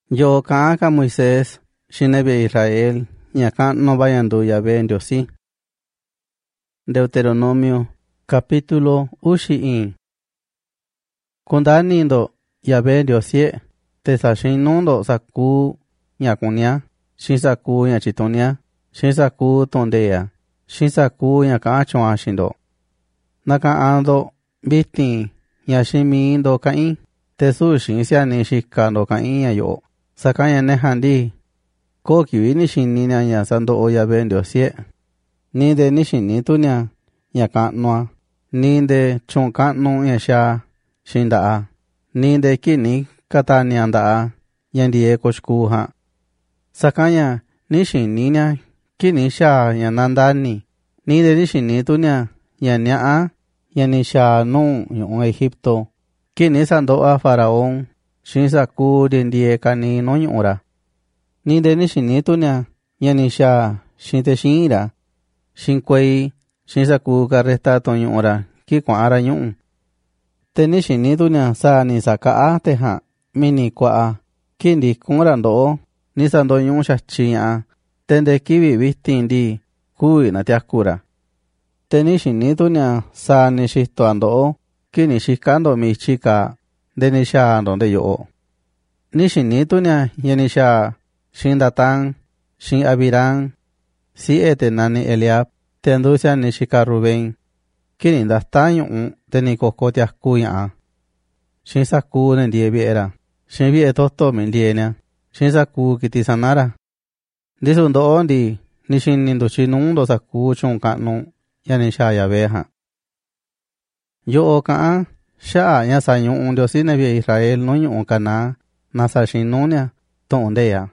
Yo ka Moisés, Shinebe Israel, Ñaca no vayan do Yahvé en Diosí. Deuteronomio, capítulo Ushi'in. Kundanindo, Yahvé Diosí, te sashinundo saku, Ñacunia, Shinsaku Ñachitonia, Shinsaku tondea, Shinsaku Ñacacho ashindo. Naka ando, Bitin, Yashimindo Cain, te sushin siani shikando Cain ayo. Sakanya nehandi, koki ni shinina ya sando oya ben Diosí. Ni de ni shinitunya, ya kanwa, ni de chunkanu ya sha, shindaa, ni de kini katani andaa, yandie koshkuha. Sakanya ni shinina, kini sha ya nandani, ni de ni shinitunya, ya nyaa, ya ni sha nu yung Egipto, kini sandoa faraón. Shinsaku dendie kani no nyura. Ni de ni shinitunya, yanisha shinte shinira. Shinkwei, shinsaku karesta to nyura, ki kwara nyun. Te ni shinitunya sa ni sakaa teha, mini kwaa, kindi kunrando, ni sando nyun shachiya, tende kiwi vitindi, kui na tiakura. Te ni shinitunya sa ni shitoando, kini shikando mi chika, denisha donde yo. Ni shinitunya yenisha shin Datán, shin Abirán, si nani Eliab, tenducia ni shika Rubén, kinin dastaño teni kokotias kuya. Shin saku nendie viera, shin vie toto min lienia, shin saku kitisanara. Disundo ondi, ni shin ninduchinundo saku chunkanu, yanisha yaveja. Yo okaa, sha ya saño Dios nebie Israel no yu kana nasa shinunya tondea.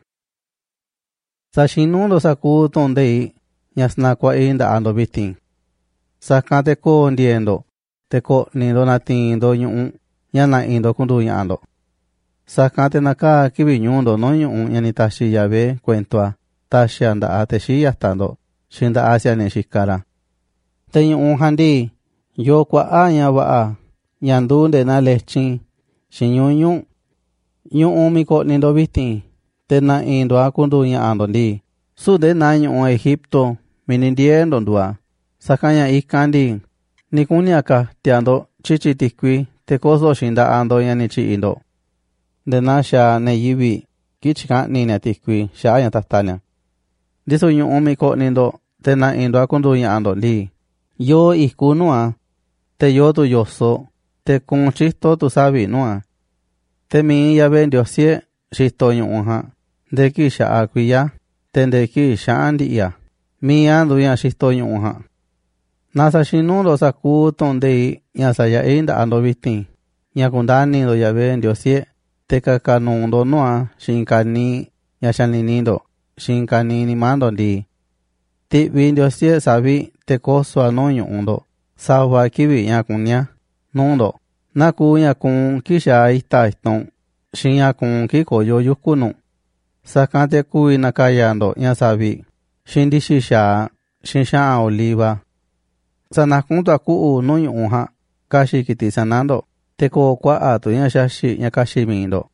Sa shinundo saku tondei yasna kwa inda ando bitin. Sakate ko ndiendo teko nindo natindo yu yana indo kundu yando. Sakate naka kibiñundo no yu yani tashi yabe cuentoa tashi anda ateshi yastando shinda asia ne shikara. Te yu handi yo kwa anya waa yandunde na lechin, shinyunyu, yung miko nindo bitin, tena indo akundu ya ando li, sude na yung Egipto, minindiendo ndua, sakanya ikandi, nikunyaka tiando chichitikwi, te koso shinda ando yanichi indo. De na sha ne yibi, kichika nina tikwi, sha ayan tatanya. Diso yung miko nindo, tena indo akundu ya ando li, yo ikunua, te yo tu yoso, te con chisto tu sabi noa. Te mi ya ben Diosí chisto yuha. De ki sha akuya. Ten de ki sha andiya. Mi andu ya chisto yuha. Nasa shinundo saku tonde ya saya inda ando bitin. Ya kundani do ya ben Diosí. Te kakanundo noa shinkani ya shaninindo. Shinkani ni mando di. Ti bin Diosí sabi te koso anoño undo. Sawa kibi ya kunya. Nundo, naku ya kun kisha ita iston, shin ya kun kiko yo yukunu. Sakante kui nakayando ya sabi, shin dishisha, shin sha oliva. Sanakun taku no yunha, kashi kiti sanando, teko kwa atu ya shashi ya kashi mindo.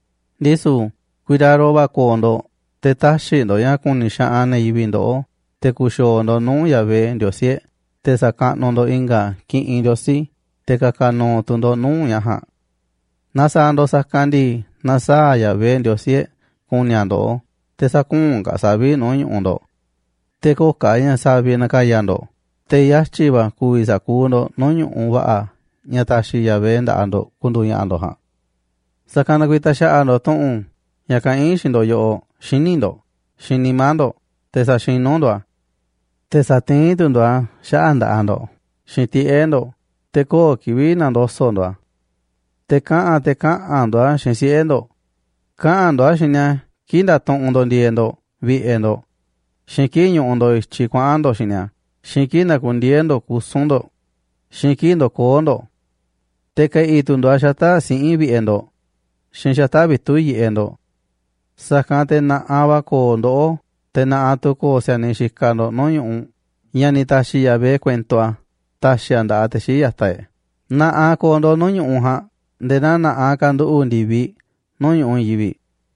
Disu, kuidaro ba kondo, te tashindo ya kunisha ane ibindo, te kushondo no ya ve Diosí, te sakanondo inga ki indiosi. Te kakano tundo nu yaha. Nasa ando sakandi, nasa ya ven Diosí, kunyando, te sakunga sabi no yundo. Te kokaya sabi nakayando, te yashiba kui sakundo no yuwa nyatashi ya venda ando kundu yando ha. Sakana kuitasha ando ton, yaka inshindo yo, shinindo, shinimando, te sa shinondo, te sa tintundo sha anda ando, shintiendo, te ko kiwina ndo sondwa. Te kaan doa shinsiendo. Kaan doa shinya kinda ton undo ndiendo, viendo. Shinkinyo undo chikuando shinya. Shinkina kundiendo kusundo. Shinkindo koondo. Te ka itundo shata sin viendo. Shinshata bituyi endo. Sakante na awa koondo. Te na atu ko se anishikando no yung. Yani tashi yabe cuentoa. Tashi anda ateshi yastae. Na a kondo no yuha. De na a kandu undivi. No yun yivi.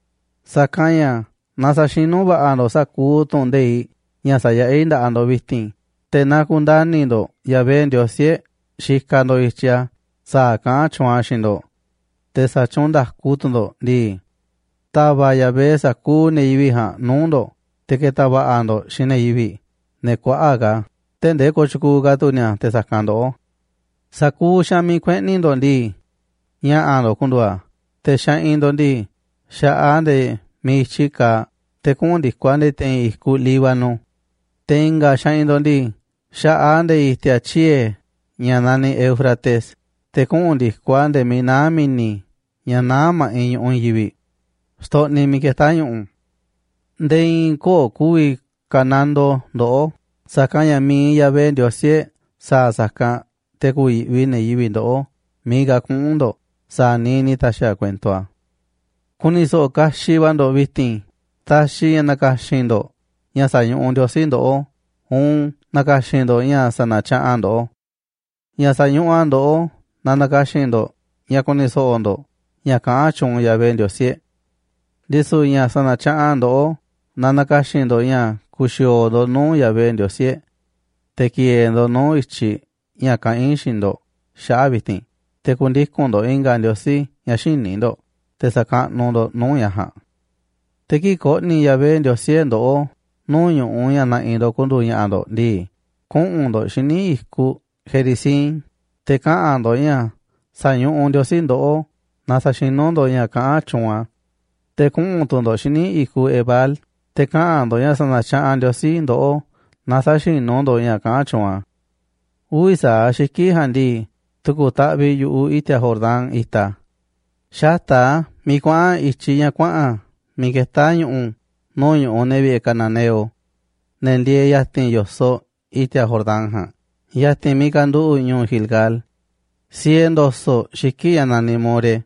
Sakanya nasa shinu ba'ando saku tondei ña saya'i nda'ando vitin te na kundanindo Yahvé Ndiosie xikando ichia sa ka'an chu'an xindo te sa chundakutundo ndi tava Yahvé saku neyivi jan nundo te ketava'ando xi neyivi ne kua'aga te nde kochukuga tunia te sakando saku xami kue'nindo ndi ña'ando kundua te xa'indo ndi xa'a nde michika te ku'un ndikua nde te'in iku Líbano te inga xa'indo ndi xa'a nde itia chie ña nani Éufrates te ku'un ndikua nde mina mini ña naa ma'i ñu'un yivi sto'ni miketa ñu'un nde in ko'o kuvi kanando ndo'o sakaña mi Yahvé Ndiosie sa saka te kuyi'vi neyivi ndo'o miga ku'undo sa nini taxia kuentoa kuniso'o kaxivando vitin taxi ña nakaxindo ña sañu'u Ndiosi ndo'o nakaxindo ña sanacha'an ndo'o ña sañu'an ndo'o nanakaxindo ña kuniso'ondo ña ka'an chu'un Yahvé Ndiosie ndisu ña sanacha'an ndo'o nanakaxindo ña kuxiondo nuu Yahvé Ndiosie te kiendo nuu ichi ña ka'in xindo xa'a vitin te kundikundo inga Ndiosi ña xinindo te saka'nundo nuu ña jan te kiko'ni Yahvé Ndiosie ndo'o nuu ñu'u ña na'indo kunduña'ando ndi ku'undo xini iku Gerizim te ka'ando ña sañu'u Ndiosi ndo'o nasaxinundo ña ka'an chu'an te ku'untundo xini iku Ebal te ka'ando ña sanacha'an Ndiosi ndo'o nasaxinundo ña ka'an chu'an uvi saa xiki jan ndi tuku ta'vi yu'u itia Jordán ita xata mi kua'an ichi ña kua'an mi keta ñu'u nuu ñu'u nevi Cananeo ne ndie yatin yoso itia Jordán jan yatin mi kandu'u ñuu Gilgal siendo so xiki ña nani More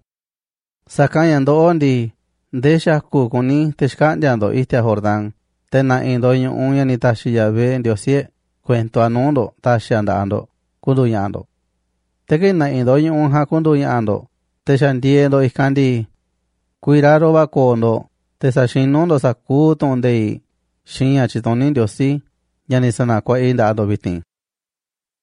sakaña ndo'o ndi nde xaku kuni te xka'ndiando itia Jordán te na'indo ñu'u ña nitaxi Yahvé Ndiosie kuento anundo taxia nda'ando kunduña'ando te kina'indo ñu'u jan kunduña'ando te xandiendo ikan ndi kuiraro vakondo te saxinundo saku tu'un ndei xiña chitoni Ndiosi ña ni sanakua'i nda'ando vitin.